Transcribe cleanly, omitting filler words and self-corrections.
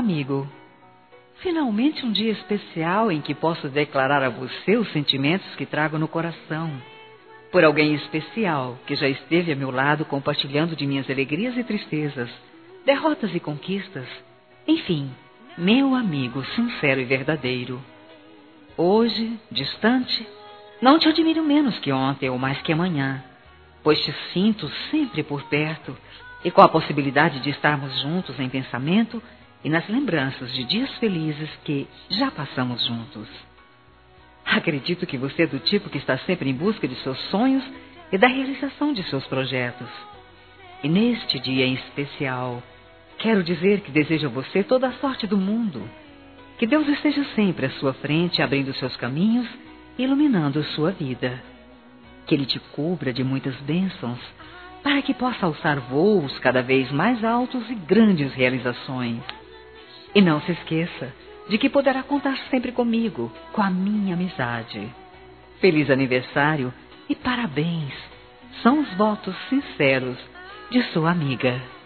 amigo. Finalmente um dia especial em que posso declarar a você os sentimentos que trago no coração. Por alguém especial que já esteve a meu lado compartilhando de minhas alegrias e tristezas, derrotas e conquistas. Enfim, meu amigo sincero e verdadeiro. Hoje, distante, não te admiro menos que ontem ou mais que amanhã, pois te sinto sempre por perto e com a possibilidade de estarmos juntos em pensamento e nas lembranças de dias felizes que já passamos juntos. Acredito que você é do tipo que está sempre em busca de seus sonhos e da realização de seus projetos. E neste dia em especial, quero dizer que desejo a você toda a sorte do mundo. Que Deus esteja sempre à sua frente, abrindo seus caminhos e iluminando sua vida. Que Ele te cubra de muitas bênçãos, para que possa alçar voos cada vez mais altos e grandes realizações. E não se esqueça de que poderá contar sempre comigo, com a minha amizade. Feliz aniversário e parabéns! São os votos sinceros de sua amiga.